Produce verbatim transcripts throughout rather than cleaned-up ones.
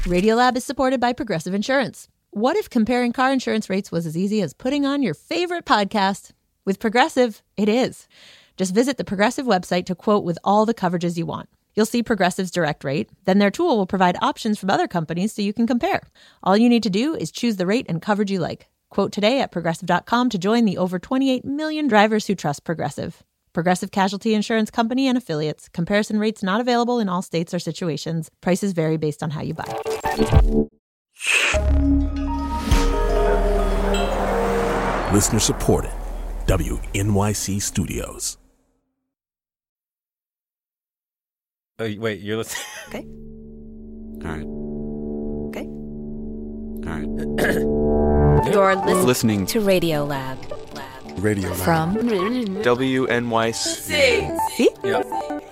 Radiolab is supported by Progressive Insurance. What if comparing car insurance rates was as easy as putting on your favorite podcast? With Progressive, it is. Just visit the Progressive website to quote with all the coverages you want. You'll see Progressive's direct rate. Then their tool will provide options from other companies so you can compare. All you need to do is choose the rate and coverage you like. Quote today at progressive dot com to join the over twenty-eight million drivers who trust Progressive. Progressive Casualty Insurance Company and Affiliates. Comparison rates not available in all states or situations. Prices vary based on how you buy. Listener supported. W N Y C Studios. Oh, wait, you're listening? Okay. All right. Okay. All right. You're listening, Listening to Radiolab. Lab. Radio Lab. From W N Y C. See? Yep.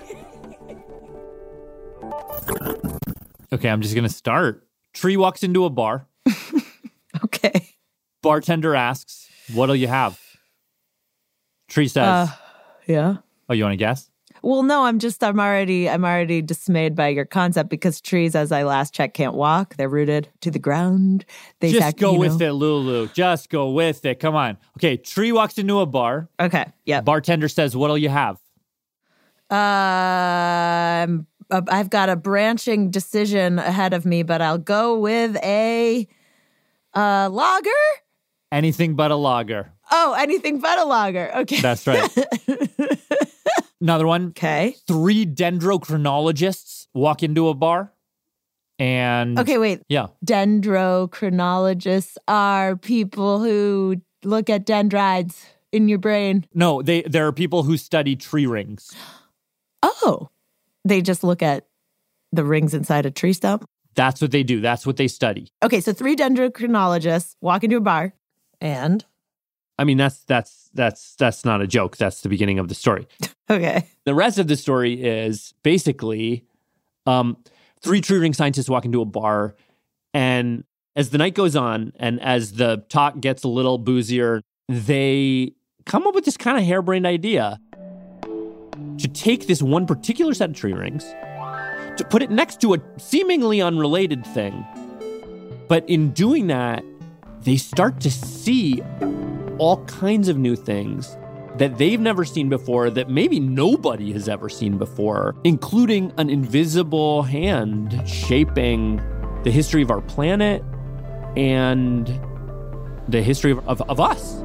Okay, I'm just going to start. Tree walks into a bar. Okay. Bartender asks, what'll you have? Tree says, Uh, yeah. oh, you want to guess? Well, no, I'm just, I'm already, I'm already dismayed by your concept because trees, as I last checked, can't walk. They're rooted to the ground. They Just sac- go you with know. it, Lulu. Just go with it. Come on. Okay, Tree walks into a bar. Okay. Yep. Bartender says, what'll you have? Um, uh, I've got a branching decision ahead of me, but I'll go with a uh, lager. Anything but a lager. Oh, anything but a lager. Okay. That's right. Another one. Okay. Three dendrochronologists walk into a bar. And Okay, wait. yeah. Dendrochronologists are people who look at dendrites in your brain. No, they there are people who study tree rings. Oh, they just look at the rings inside a tree stump? That's what they do. That's what they study. Okay, so three dendrochronologists walk into a bar. And? I mean, that's that's that's that's not a joke. That's the beginning of the story. Okay. The rest of the story is basically um, three tree ring scientists walk into a bar, and as the night goes on and as the talk gets a little boozier, they come up with this kind of harebrained idea to take this one particular set of tree rings, to put it next to a seemingly unrelated thing. But in doing that, they start to see all kinds of new things that they've never seen before, that maybe nobody has ever seen before, including an invisible hand shaping the history of our planet and the history of, of, of us.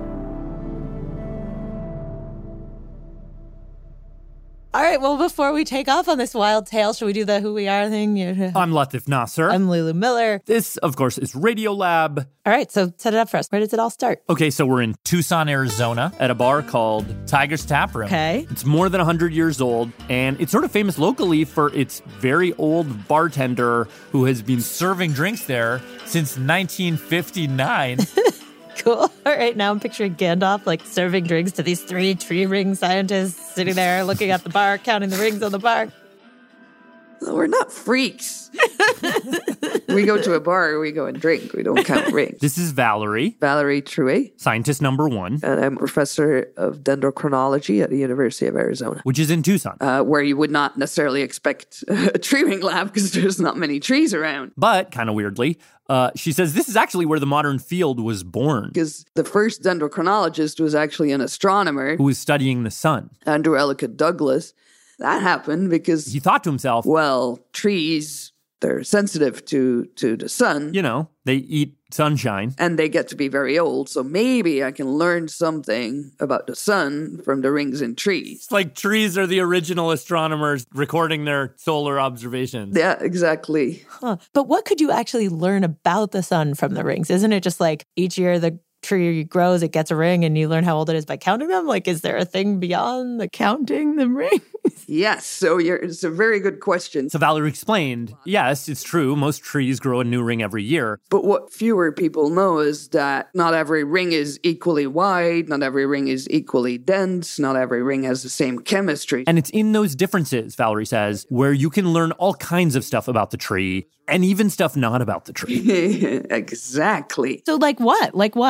All right, well, before we take off on this wild tale, should we do the who we are thing? I'm Latif Nasser. I'm Lulu Miller. This, of course, is Radiolab. All right, so set it up for us. Where does it all start? Okay, so we're in Tucson, Arizona, at a bar called Tiger's Tap Room. Okay. It's more than one hundred years old, and it's sort of famous locally for its very old bartender who has been serving drinks there since nineteen fifty-nine. Cool. All right, now I'm picturing Gandalf, like, serving drinks to these three tree ring scientists sitting there looking at the bar, counting the rings on the bar. We're not freaks. We go to a bar, we go and drink. We don't count rings. This is Valerie, Valerie Trouet, scientist number one, and I'm a professor of dendrochronology at the University of Arizona, which is in Tucson. uh, where you would not necessarily expect a tree ring lab because there's not many trees around. But, kind of weirdly, uh, she says this is actually where the modern field was born, Because the first dendrochronologist was actually an astronomer, who was studying the sun. Andrew Ellicott Douglas. That happened because, He thought to himself, well, trees, they're sensitive to, to the sun. you know, they eat sunshine. And they get to be very old, so maybe I can learn something about the sun from the rings in trees. It's like trees are the original astronomers recording their solar observations. Yeah, exactly. Huh. But what could you actually learn about the sun from the rings? Isn't it just like each year the tree grows, it gets a ring, and you learn how old it is by counting them? Like, is there a thing beyond the counting the rings? Yes, so you're, it's a very good question. So Valerie explained, yes, it's true. Most trees grow a new ring every year. But what fewer people know is that not every ring is equally wide, not every ring is equally dense, not every ring has the same chemistry. And it's in those differences, Valerie says, where you can learn all kinds of stuff about the tree and even stuff not about the tree. Exactly. So like what? Like what?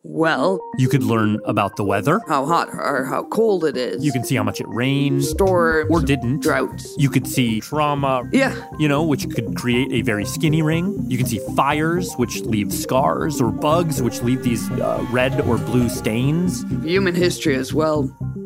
Well, You could learn about the weather. how hot or how cold it is. You can see how much it rained storms or didn't. droughts. You could see trauma, Yeah. you know, which could create a very skinny ring. You can see fires, which leave scars, or bugs, which leave these uh, red or blue stains. Human history as well.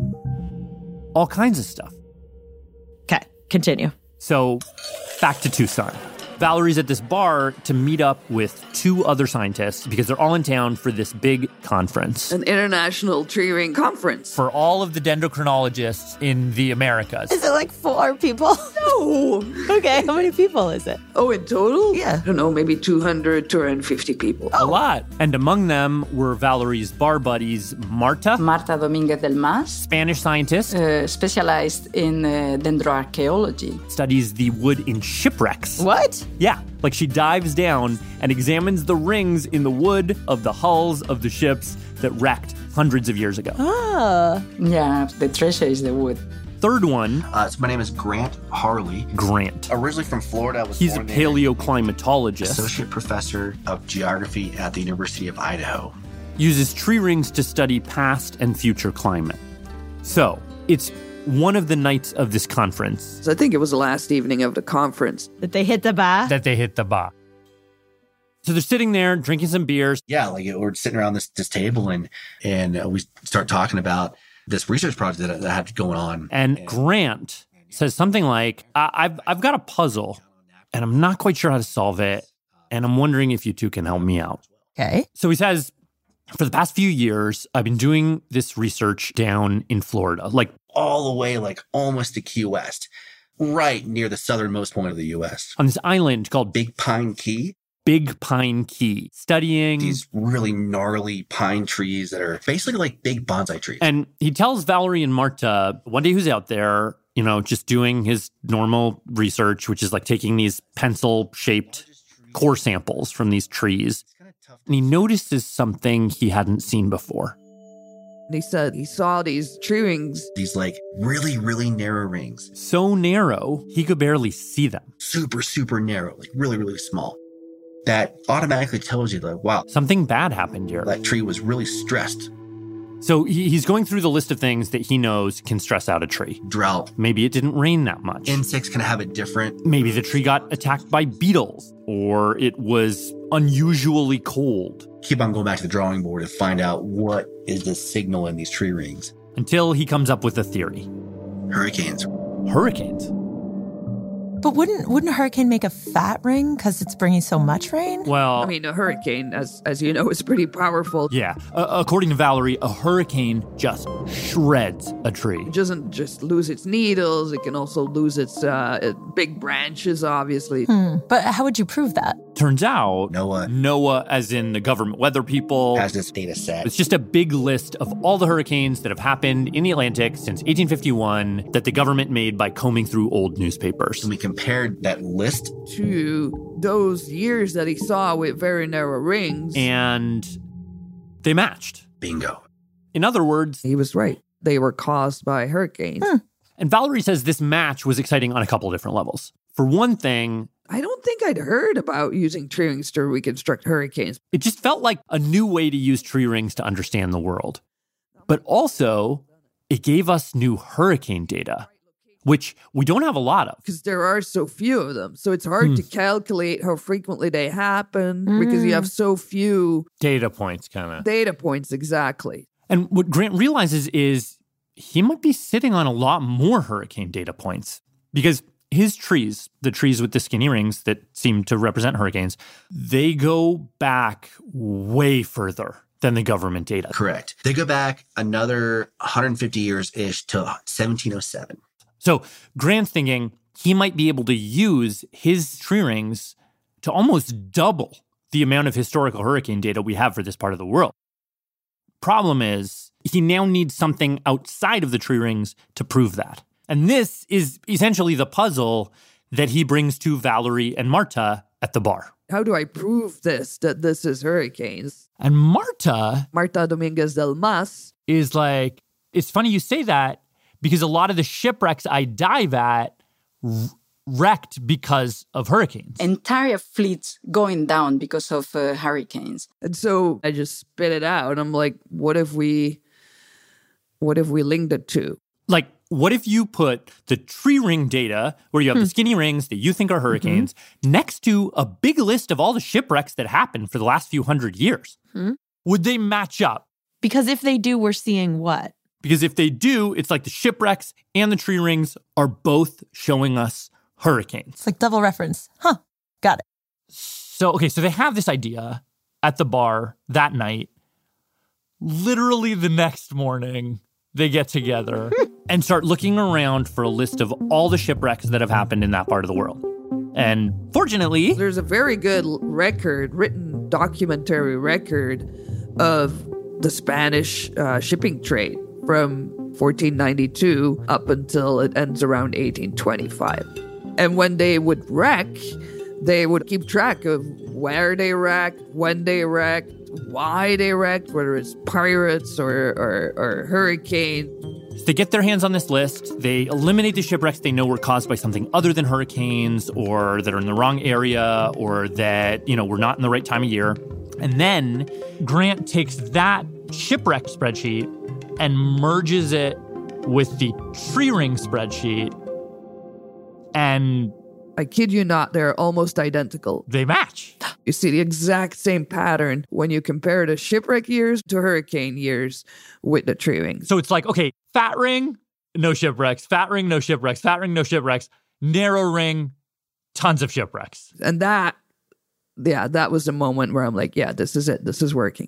All kinds of stuff. Okay, continue. So, back to Tucson. Valerie's at this bar to meet up with two other scientists because they're all in town for this big conference. An international tree ring conference. For all of the dendrochronologists in the Americas. Is it like four people? No. Okay, how many people is it? Oh, in total? Yeah. I don't know, maybe two hundred, two hundred fifty people. A lot. And among them were Valerie's bar buddies, Marta, Marta Domínguez del Mas, Spanish scientist, uh, specialized in uh, dendroarchaeology. studies the wood in shipwrecks. What? Yeah, like she dives down and examines the rings in the wood of the hulls of the ships that wrecked hundreds of years ago. Ah. Yeah, the treasure is the wood. Third one, Uh, so my name is Grant Harley. Grant. Originally from Florida, I was He's a born there. paleoclimatologist. Associate professor of geography at the University of Idaho. Uses tree rings to study past and future climate. So, it's one of the nights of this conference So I think it was the last evening of the conference. Did they hit the bar? that they hit the bar. So they're sitting there drinking some beers. Yeah, like we're sitting around this, this table and and uh, we start talking about this research project that, that I had going on. And Grant says something like, I- I've, I've got a puzzle and I'm not quite sure how to solve it. And I'm wondering if you two can help me out. Okay. So he says, for the past few years, I've been doing this research down in Florida. Like, all the way like almost to Key West, right near the southernmost point of the U S. on this island called Big, Big Pine Key, Big Pine Key, studying. these really gnarly pine trees that are basically like big bonsai trees. And he tells Valerie and Marta one day who's out there, you know, just doing his normal research, which is like taking these pencil-shaped core samples from these trees. And he notices something he hadn't seen before. And he said he saw these tree rings. These like really, really narrow rings. So narrow, he could barely see them. Super, super narrow, like really, really small. That automatically tells you like, wow, Something bad happened here. that tree was really stressed. So he, he's going through the list of things that he knows can stress out a tree. Drought. Maybe it didn't rain that much. Insects can have a different. Maybe the tree got attacked by beetles, or it was unusually cold. Keep on going back to the drawing board to find out what is the signal in these tree rings. Until he comes up with a theory. Hurricanes. Hurricanes. But wouldn't wouldn't a hurricane make a fat ring because it's bringing so much rain? Well, I mean, a hurricane, as as you know, is pretty powerful. yeah. Uh, according to Valerie, a hurricane just shreds a tree. It doesn't just lose its needles, it can also lose its uh, uh, big branches, obviously. Hmm. But how would you prove that? Turns out, NOAA NOAA, as in the government weather people, has this data set. it's just a big list of all the hurricanes that have happened in the Atlantic since eighteen fifty-one that the government made by combing through old newspapers. And we compared that list. To those years that he saw with very narrow rings. And they matched. Bingo. In other words, He was right. They were caused by hurricanes. Hmm. and Valerie says this match was exciting on a couple of different levels. For one thing, I don't think I'd heard about using tree rings to reconstruct hurricanes. it just felt like a new way to use tree rings to understand the world. But also, it gave us new hurricane data, which we don't have a lot of. Because there are so few of them. So it's hard Hmm. to calculate how frequently they happen because you have so few Data points, kind of. data points exactly. And what Grant realizes is he might be sitting on a lot more hurricane data points because his trees, the trees with the skinny rings that seem to represent hurricanes, they go back way further than the government data. Correct. They go back another one hundred fifty years-ish to seventeen oh seven. So Grant's thinking he might be able to use his tree rings to almost double the amount of historical hurricane data we have for this part of the world. Problem is, he now needs something outside of the tree rings to prove that. And this is essentially the puzzle that he brings to Valerie and Marta at the bar. How do I prove this, that this is hurricanes? And Marta Marta Domínguez del Mas. is like, it's funny you say that because a lot of the shipwrecks I dive at, wrecked because of hurricanes. Entire fleets going down because of uh, hurricanes. And so I just spit it out. I'm like, what if we, what if we linked it to? Like, what if you put the tree ring data, where you have hmm. the skinny rings that you think are hurricanes, mm-hmm. next to a big list of all the shipwrecks that happened for the last few hundred years? Hmm. Would they match up? Because if they do, we're seeing what? Because if they do, it's like the shipwrecks and the tree rings are both showing us hurricanes. It's like double reference. Huh. Got it. So, okay, so they have this idea at the bar that night. Literally the next morning, they get together and start looking around for a list of all the shipwrecks that have happened in that part of the world. And fortunately, there's a very good record, written documentary record of the Spanish uh, shipping trade from fourteen ninety-two up until it ends around eighteen twenty-five. And when they would wreck, they would keep track of where they wrecked, when they wrecked, why they wrecked, whether it's pirates or, or, or hurricane. So they get their hands on this list. They eliminate the shipwrecks they know were caused by something other than hurricanes, or that are in the wrong area, or that, you know, were not in the right time of year. And then Grant takes that shipwreck spreadsheet and merges it with the tree ring spreadsheet. And I kid you not, they're almost identical. They match. You see the exact same pattern when you compare the shipwreck years to hurricane years with the tree rings. So it's like, okay, fat ring, no shipwrecks. Fat ring, no shipwrecks. Fat ring, no shipwrecks. Narrow ring, tons of shipwrecks. And that, yeah, that was the moment where I'm like, yeah, this is it. This is working.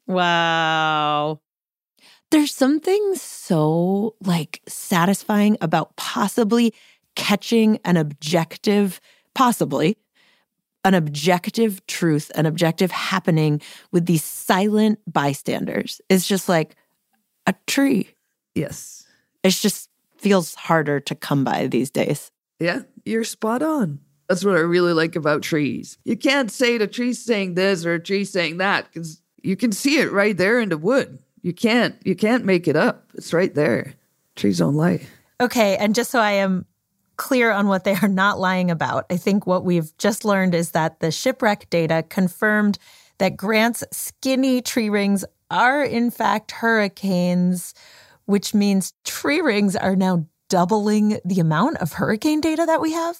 Wow. There's something so, like, satisfying about possibly catching an objective, possibly, an objective truth, an objective happening with these silent bystanders. It's just like a tree. Yes. It just feels harder to come by these days. Yeah, you're spot on. That's what I really like about trees. You can't say the tree's saying this or a tree's saying that, because you can see it right there in the wood. You can't, you can't make it up. It's right there. Trees don't lie. Okay, and just so I am clear on what they are not lying about, I think what we've just learned is that the shipwreck data confirmed that Grant's skinny tree rings are in fact hurricanes, which means tree rings are now doubling the amount of hurricane data that we have?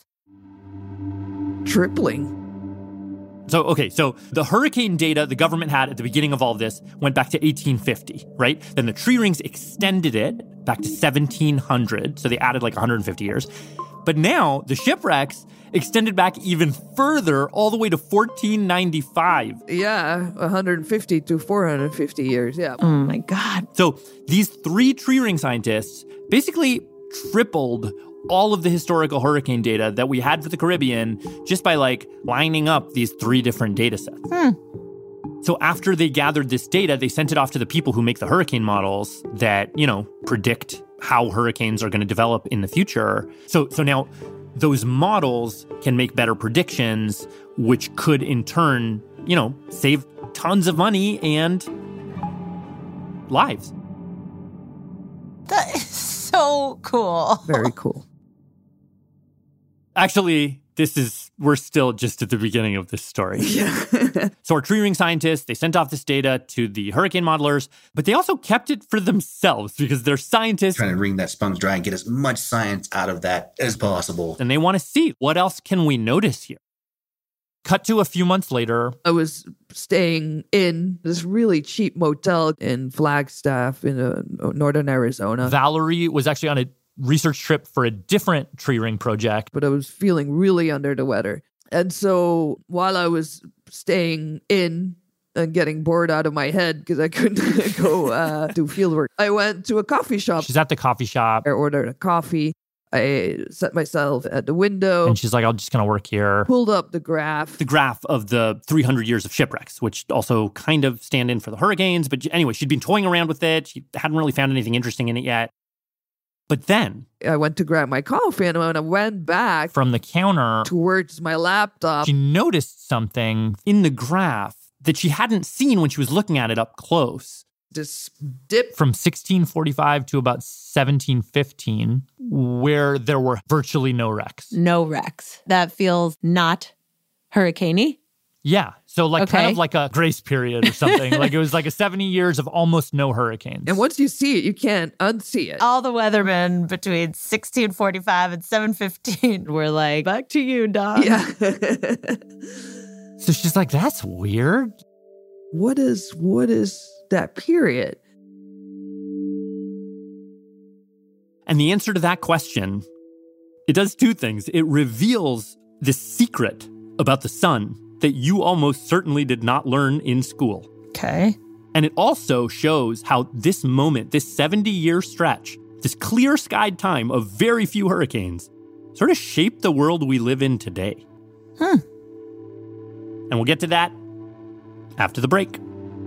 Tripling. So, okay, so the hurricane data the government had at the beginning of all of this went back to eighteen fifty, right? Then the tree rings extended it back to seventeen hundred, so they added like one hundred fifty years. But now the shipwrecks extended back even further, all the way to fourteen ninety-five. Yeah, one hundred fifty to four hundred fifty years, yeah. Oh my God. So these three tree ring scientists basically tripled all of the historical hurricane data that we had for the Caribbean just by, like, lining up these three different data sets. Hmm. So after they gathered this data, they sent it off to the people who make the hurricane models that, you know, predict how hurricanes are going to develop in the future. So, so now those models can make better predictions, which could in turn, you know, save tons of money and lives. That is so cool. Very cool. Actually, this is, we're still just at the beginning of this story. Yeah. So our tree ring scientists, they sent off this data to the hurricane modelers, but they also kept it for themselves because they're scientists. Trying to wring that sponge dry and get as much science out of that as possible. And they want to see, what else can we notice here? Cut to a few months later. I was staying in this really cheap motel in Flagstaff in uh, northern Arizona. Valerie was actually on a research trip for a different tree ring project. But I was feeling really under the weather. And so while I was staying in and getting bored out of my head because I couldn't go uh, do field work, I went to a coffee shop. She's at the coffee shop. I ordered a coffee. I set myself at the window. And she's like, I'm just going to work here. Pulled up the graph. The graph of the three hundred years of shipwrecks, which also kind of stand in for the hurricanes. But anyway, she'd been toying around with it. She hadn't really found anything interesting in it yet. But then I went to grab my coffee, and when I went back from the counter towards my laptop, she noticed something in the graph that she hadn't seen when she was looking at it up close. this dip from sixteen forty-five to about seventeen fifteen, where there were virtually no wrecks. No wrecks. That feels not hurricane-y. Yeah. So like Okay. kind of like a grace period or something. Like it was like a seventy years of almost no hurricanes. And once you see it, you can't unsee it. All the weathermen between sixteen forty-five and seven fifteen were like, back to you, Don. Yeah. So she's like, that's weird. What is what is that period? And the answer to that question, it does two things. It reveals the secret about the sun that you almost certainly did not learn in school. Okay. And it also shows how this moment, this seventy-year stretch, this clear-skied time of very few hurricanes, sort of shaped the world we live in today. Hmm. And we'll get to that after the break.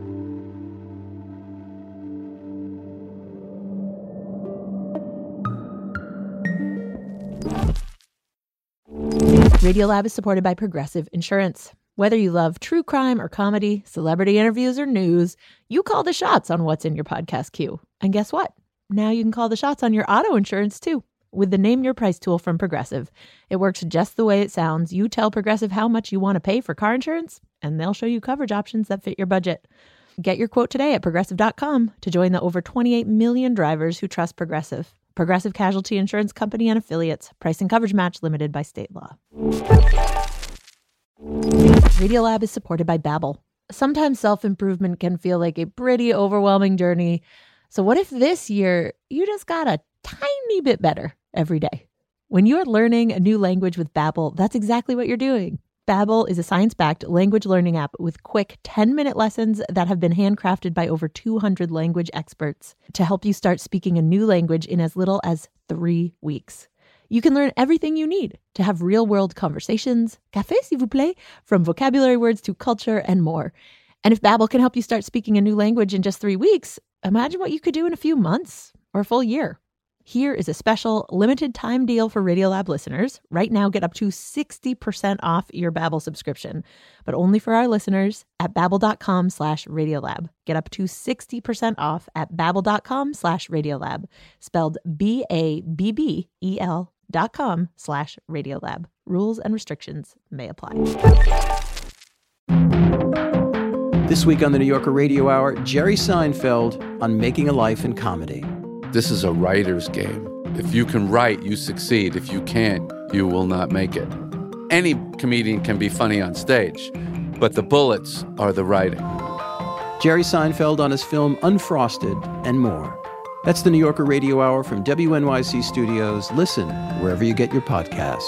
Radiolab is supported by Progressive Insurance. Whether you love true crime or comedy, celebrity interviews or news, you call the shots on what's in your podcast queue. And guess what? Now you can call the shots on your auto insurance too with the Name Your Price tool from Progressive. It works just the way it sounds. You tell Progressive how much you want to pay for car insurance, and they'll show you coverage options that fit your budget. Get your quote today at progressive dot com to join the over twenty-eight million drivers who trust Progressive. Progressive Casualty Insurance Company and Affiliates. Price and coverage match limited by state law. Radiolab is supported by Babbel. Sometimes self-improvement can feel like a pretty overwhelming journey. So what if this year you just got a tiny bit better every day? When you're learning a new language with Babbel, that's exactly what you're doing. Babbel is a science-backed language learning app with quick ten-minute lessons that have been handcrafted by over two hundred language experts to help you start speaking a new language in as little as three weeks. You can learn everything you need to have real-world conversations, café s'il vous plaît, from vocabulary words to culture and more. And if Babbel can help you start speaking a new language in just three weeks, imagine what you could do in a few months or a full year. Here is a special limited time deal for Radiolab listeners. Right now, get up to sixty percent off your Babbel subscription, but only for our listeners at babbel.com slash Radiolab. Get up to sixty percent off at babbel.com slash Radiolab, spelled B A B B E L dot com slash Radiolab. Rules and restrictions may apply. This week on the New Yorker Radio Hour, Jerry Seinfeld on making a life in comedy. This is a writer's game. If you can write, you succeed. If you can't, you will not make it. Any comedian can be funny on stage, but the bullets are the writing. Jerry Seinfeld on his film Unfrosted and more. That's the New Yorker Radio Hour from W N Y C Studios. Listen wherever you get your podcasts.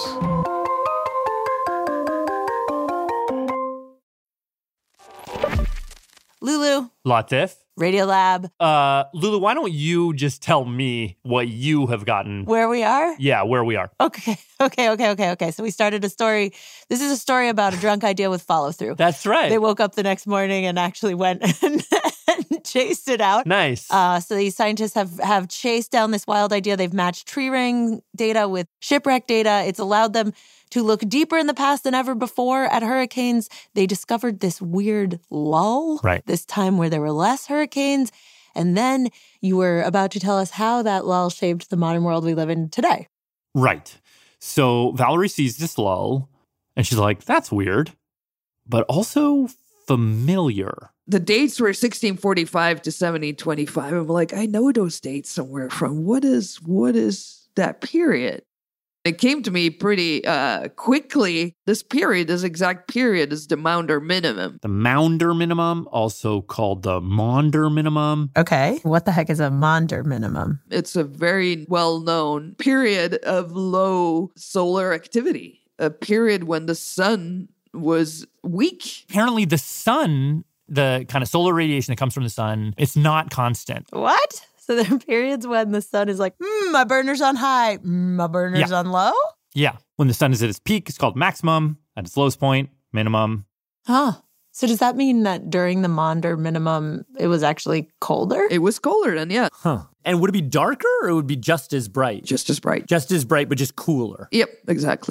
Lulu, Latif. Radiolab, Uh, Lulu, why don't you just tell me what you have gotten? where we are? Yeah, where we are. Okay, okay, okay, okay, okay. So we started a story. This is a story about a drunk idea with follow through. That's right. They woke up the next morning and actually went and, and chased it out. Nice. Uh, so these scientists have, have chased down this wild idea. They've matched tree ring data with shipwreck data. It's allowed them to look deeper in the past than ever before at hurricanes. They discovered this weird lull, Right. this time where there were less hurricanes. And then you were about to tell us how that lull shaped the modern world we live in today. Right. So Valerie sees this lull and she's like, that's weird, but also familiar. The dates were sixteen forty-five to seventeen twenty-five. I'm like, I know those dates somewhere from. What is what is that period? It came to me pretty uh, quickly. This period, this exact period, is the Maunder minimum. The Maunder minimum, also called the Maunder minimum. Okay. What the heck is a Maunder minimum? It's a very well-known period of low solar activity, a period when the sun was weak. Apparently the sun, the kind of solar radiation that comes from the sun, it's not constant. What? So there are periods when the sun is like, mm, my burner's on high, mm, my burner's Yeah. on low? Yeah. When the sun is at its peak, it's called maximum. At its lowest point, minimum. Huh. So does that mean that during the Maunder minimum, it was actually colder? It was colder then, yeah. Huh. And would it be darker or it would be just as bright? Just as bright. Just as bright, but just cooler. Yep, exactly.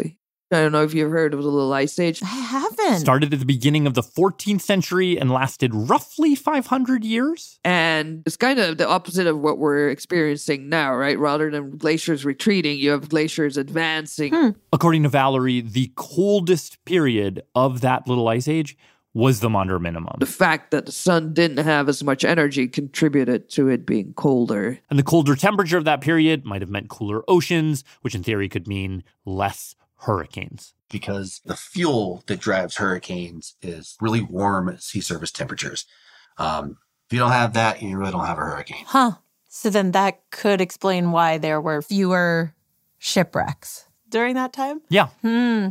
I don't know if you've heard of the Little Ice Age. I haven't. Started at the beginning of the fourteenth century and lasted roughly five hundred years. And it's kind of the opposite of what we're experiencing now, right? Rather than glaciers retreating, you have glaciers advancing. Hmm. According to Valerie, the coldest period of that Little Ice Age was the Maunder Minimum. The fact that the sun didn't have as much energy contributed to it being colder. And the colder temperature of that period might have meant cooler oceans, which in theory could mean less hurricanes. Because the fuel that drives hurricanes is really warm sea surface temperatures. Um, if you don't have that, you really don't have a hurricane. Huh. So then that could explain why there were fewer shipwrecks during that time? Yeah. Hmm.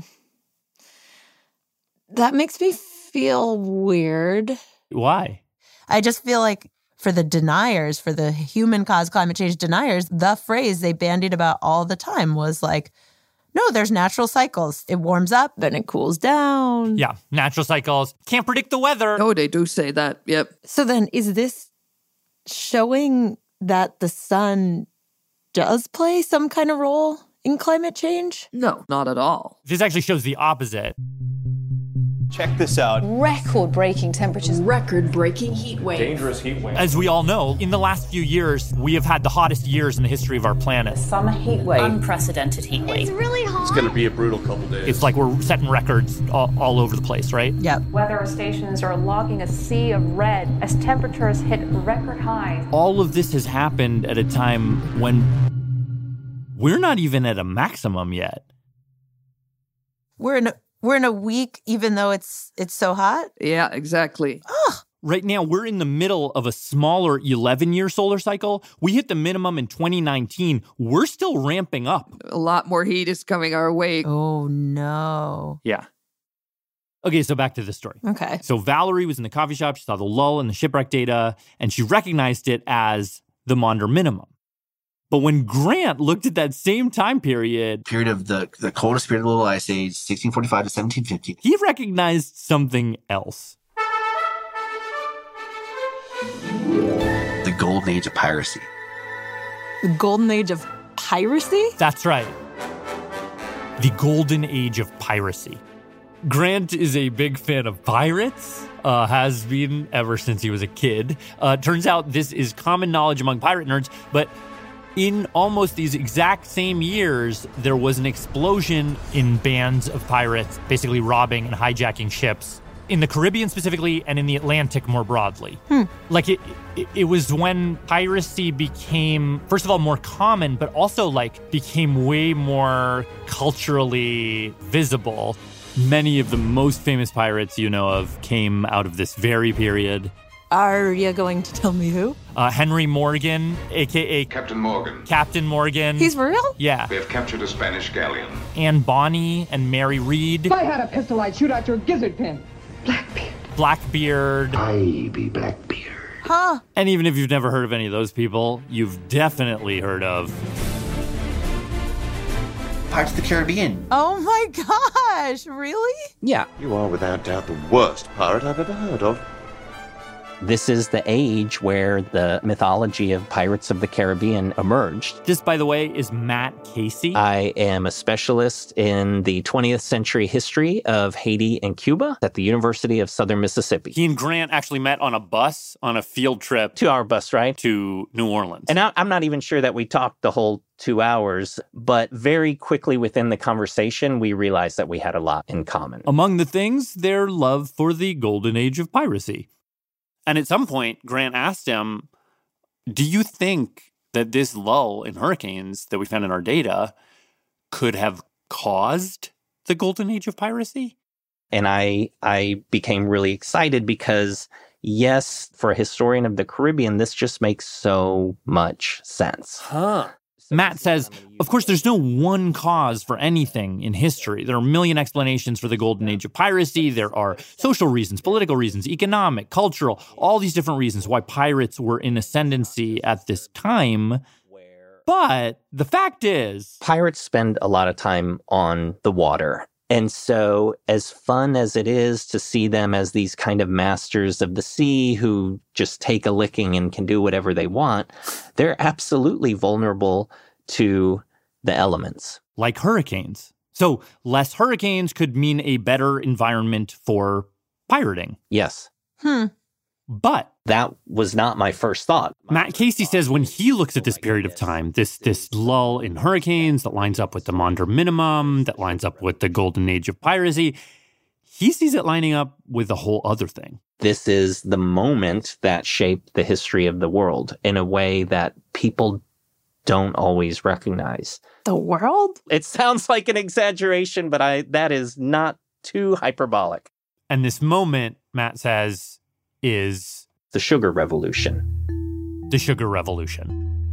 That makes me feel weird. Why? I just feel like for the deniers, for the human-caused climate change deniers, the phrase they bandied about all the time was like, no, there's natural cycles. It warms up and it cools down. Yeah, natural cycles. Can't predict the weather. Oh, they do say that. Yep. So then is this showing that the sun does play some kind of role in climate change? No, not at all. This actually shows the opposite. Check this out. Record-breaking temperatures. Record-breaking heat waves. Dangerous heat waves. As we all know, in the last few years, we have had the hottest years in the history of our planet. Summer heat wave. Unprecedented heat wave. It's really hot. It's going to be a brutal couple days. It's like we're setting records all, all over the place, right? Yep. Weather stations are logging a sea of red as temperatures hit record highs. All of this has happened at a time when we're not even at a maximum yet. We're in a, we're in a week, even though it's it's so hot? Yeah, exactly. Oh. Right now, we're in the middle of a smaller eleven-year solar cycle. We hit the minimum in twenty nineteen. We're still ramping up. A lot more heat is coming our way. Oh, no. Yeah. Okay, so back to the story. Okay. So Valerie was in the coffee shop. She saw the lull in the shipwreck data, and she recognized it as the Maunder Minimum. But when Grant looked at that same time period... Period of the, the coldest period of the Little Ice Age, sixteen forty-five to seventeen fifty. He recognized something else. The golden age of piracy. The golden age of piracy? That's right. The golden age of piracy. Grant is a big fan of pirates, uh, has been ever since he was a kid. Uh, turns out this is common knowledge among pirate nerds, but in almost these exact same years, there was an explosion in bands of pirates, basically robbing and hijacking ships in the Caribbean specifically and in the Atlantic more broadly. Hmm. Like it, it, it was when piracy became, first of all, more common, but also like became way more culturally visible. Many of the most famous pirates you know of came out of this very period. Are you going to tell me who? Uh, Henry Morgan, a k a. Captain Morgan. Captain Morgan. He's real? Yeah. We have captured a Spanish galleon. Anne Bonny and Mary Read. If I had a pistol, I'd shoot out your gizzard pin. Blackbeard. Blackbeard. I be Blackbeard. Huh. And even if you've never heard of any of those people, you've definitely heard of... Pirates of the Caribbean. Oh my gosh, really? Yeah. You are without doubt the worst pirate I've ever heard of. This is the age where the mythology of Pirates of the Caribbean emerged. This, by the way, is Matt Casey. I am a specialist in the twentieth century history of Haiti and Cuba at the University of Southern Mississippi. He and Grant actually met on a bus on a field trip. Two-hour bus ride. To New Orleans. And I, I'm not even sure that we talked the whole two hours, but very quickly within the conversation, we realized that we had a lot in common. Among the things, their love for the golden age of piracy. And at some point, Grant asked him, do you think that this lull in hurricanes that we found in our data could have caused the golden age of piracy? And I I became really excited because, yes, for a historian of the Caribbean, this just makes so much sense. Huh. Matt says, of course, there's no one cause for anything in history. There are a million explanations for the golden age of piracy. There are social reasons, political reasons, economic, cultural, all these different reasons why pirates were in ascendancy at this time. But the fact is... Pirates spend a lot of time on the water. And so as fun as it is to see them as these kind of masters of the sea who just take a licking and can do whatever they want, they're absolutely vulnerable to the elements. Like hurricanes. So less hurricanes could mean a better environment for pirating. Yes. Hmm. But that was not my first thought. Matt Casey says when he looks at this period of time, this this lull in hurricanes that lines up with the Maunder Minimum, that lines up with the golden age of piracy, he sees it lining up with a whole other thing. This is the moment that shaped the history of the world in a way that people don't always recognize. The world? It sounds like an exaggeration, but I that is not too hyperbolic. And this moment, Matt says, is the sugar revolution. The sugar revolution.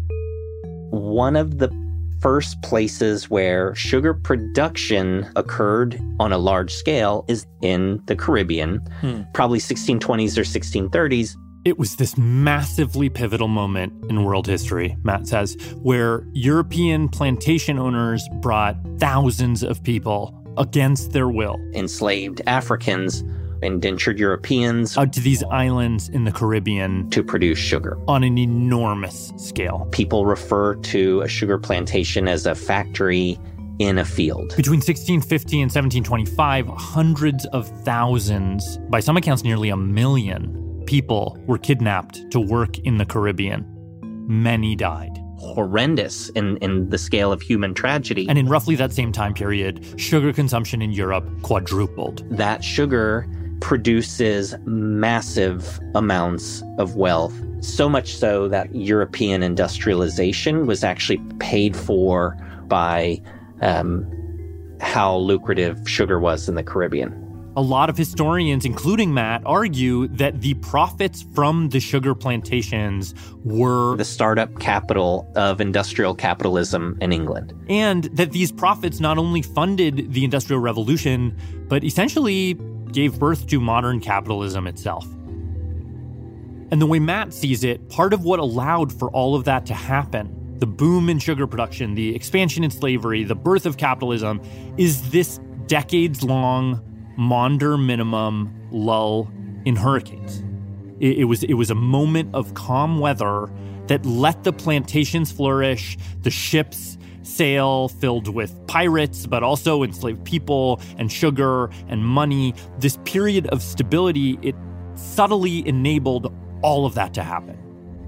One of the first places where sugar production occurred on a large scale is in the Caribbean, hmm. probably sixteen twenties or sixteen thirties. It was this massively pivotal moment in world history, Matt says, where European plantation owners brought thousands of people against their will. Enslaved Africans, indentured Europeans. Out to these islands in the Caribbean. To produce sugar. On an enormous scale. People refer to a sugar plantation as a factory in a field. Between sixteen fifty and seventeen twenty-five, hundreds of thousands, by some accounts nearly a million, people were kidnapped to work in the Caribbean. Many died. Horrendous in, in the scale of human tragedy. And in roughly that same time period, sugar consumption in Europe quadrupled. That sugar produces massive amounts of wealth, so much so that European industrialization was actually paid for by um, how lucrative sugar was in the Caribbean. A lot of historians, including Matt, argue that the profits from the sugar plantations were the startup capital of industrial capitalism in England. And that these profits not only funded the Industrial Revolution, but essentially gave birth to modern capitalism itself. And the way Matt sees it, part of what allowed for all of that to happen, the boom in sugar production, the expansion in slavery, the birth of capitalism, is this decades-long Maunder Minimum lull in hurricanes. It, it was it was a moment of calm weather that let the plantations flourish, the ships sail filled with pirates, but also enslaved people and sugar and money. This period of stability, it subtly enabled all of that to happen.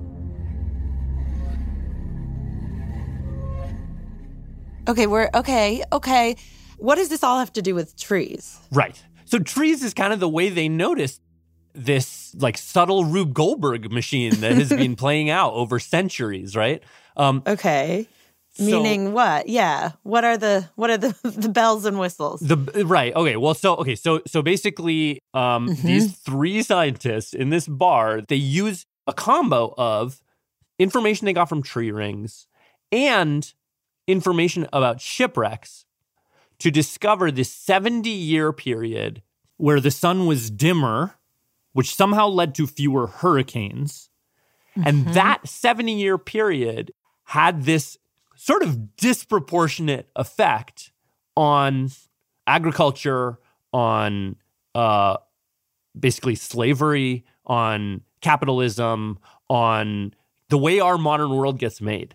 Okay, we're okay, okay. What does this all have to do with trees? Right. So trees is kind of the way they noticed this like subtle Rube Goldberg machine that has been playing out over centuries, right? Um, okay. So, Meaning what? Yeah. What are the what are the, the bells and whistles? The right. Okay. Well, so okay. So so basically, um, mm-hmm. these three scientists in this bar, they use a combo of information they got from tree rings and information about shipwrecks to discover this seventy-year period where the sun was dimmer, which somehow led to fewer hurricanes. Mm-hmm. And that seventy-year period had this sort of disproportionate effect on agriculture, on uh, basically slavery, on capitalism, on the way our modern world gets made.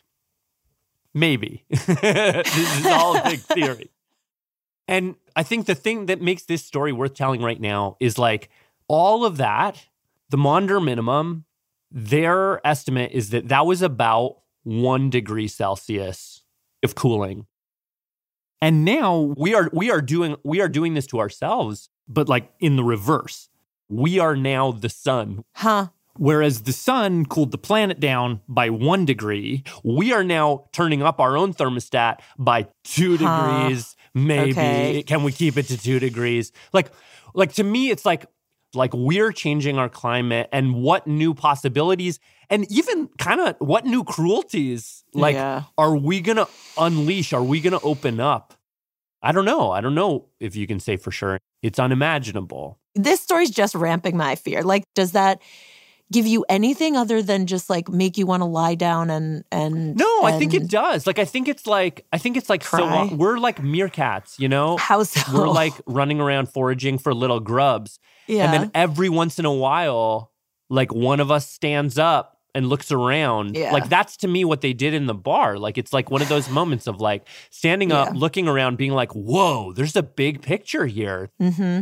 Maybe. This is all a big theory. And I think the thing that makes this story worth telling right now is like all of that, the Maunder Minimum, their estimate is that that was about one degree Celsius of cooling. And now we are we are doing we are doing this to ourselves, but like in the reverse. We are now the sun. Huh. Whereas the sun cooled the planet down by one degree, we are now turning up our own thermostat by two huh. degrees. Maybe. Okay. Can we keep it to two degrees? Like, like to me, it's like, like we're changing our climate and what new possibilities and even kind of what new cruelties, like, yeah. are we going to unleash? Are we going to open up? I don't know. I don't know if you can say for sure. It's unimaginable. This story's just ramping my fear. Like, does that give you anything other than just like make you want to lie down and and no and I think it does. Like I think it's like I think it's like cry. so we're like meerkats, you know. How so? We're like running around foraging for little grubs, yeah. and then every once in a while, like one of us stands up and looks around. Yeah. Like that's to me what they did in the bar. Like it's like one of those moments of like standing up, Yeah. looking around, being like, whoa, there's a big picture here. Mm-hmm.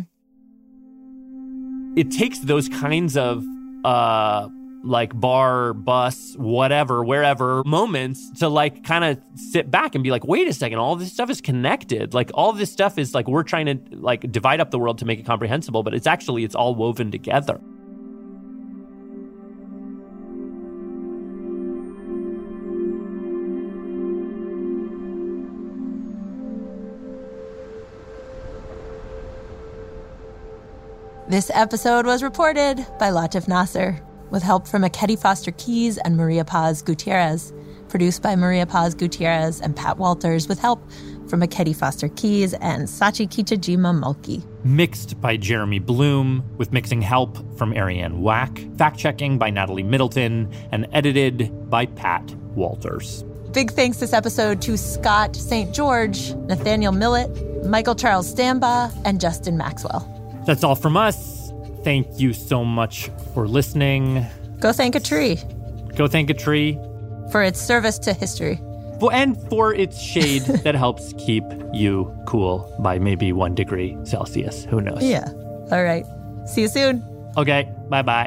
It takes those kinds of uh like bar, bus, whatever, wherever moments to like kind of sit back and be like, wait a second, all this stuff is connected. Like all this stuff is like, we're trying to like divide up the world to make it comprehensible, but it's actually, it's all woven together. This episode was reported by Latif Nasser, with help from Akedi Foster Keys and Maria Paz Gutierrez. Produced by Maria Paz Gutierrez and Pat Walters, with help from Akedi Foster Keys and Sachi Kitajima Mulkey. Mixed by Jeremy Bloom, with mixing help from Ariane Wack. Fact-checking by Natalie Middleton, and edited by Pat Walters. Big thanks this episode to Scott Saint George, Nathaniel Millett, Michael Charles Stamba, and Justin Maxwell. That's all from us. Thank you so much for listening. Go thank a tree. Go thank a tree. For its service to history. And for its shade that helps keep you cool by maybe one degree Celsius. Who knows? Yeah. All right. See you soon. Okay. Bye-bye.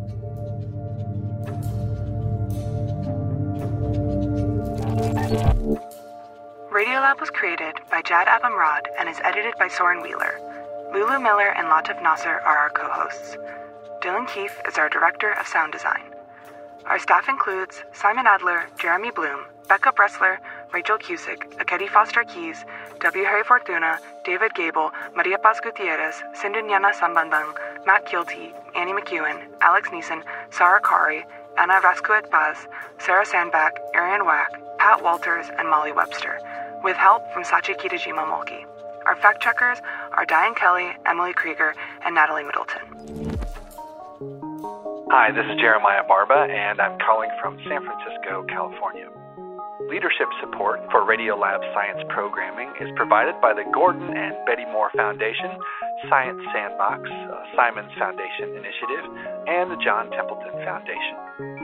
Radiolab was created by Jad Abumrad and is edited by Soren Wheeler. Lulu Miller and Latif Nasser are our co-hosts. Dylan Keefe is our director of sound design. Our staff includes Simon Adler, Jeremy Bloom, Becca Bressler, Rachel Cusick, Akedi Foster Keys, W. Harry Fortuna, David Gable, Maria Paz Gutierrez, Sindhunyana Sambandang, Matt Kilty, Annie McEwen, Alex Neeson, Sarah Kari, Anna Vasquez Paz, Sarah Sandback, Ariane Wack, Pat Walters, and Molly Webster, with help from Sachi Kitajima Mulkey. Our fact-checkers are Diane Kelly, Emily Krieger, and Natalie Middleton. Hi, this is Jeremiah Barba, and I'm calling from San Francisco, California. Leadership support for Radiolab science programming is provided by the Gordon and Betty Moore Foundation, Science Sandbox, uh, Simon's Foundation Initiative, and the John Templeton Foundation.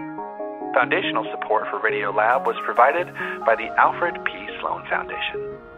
Foundational support for Radiolab was provided by the Alfred P. Sloan Foundation.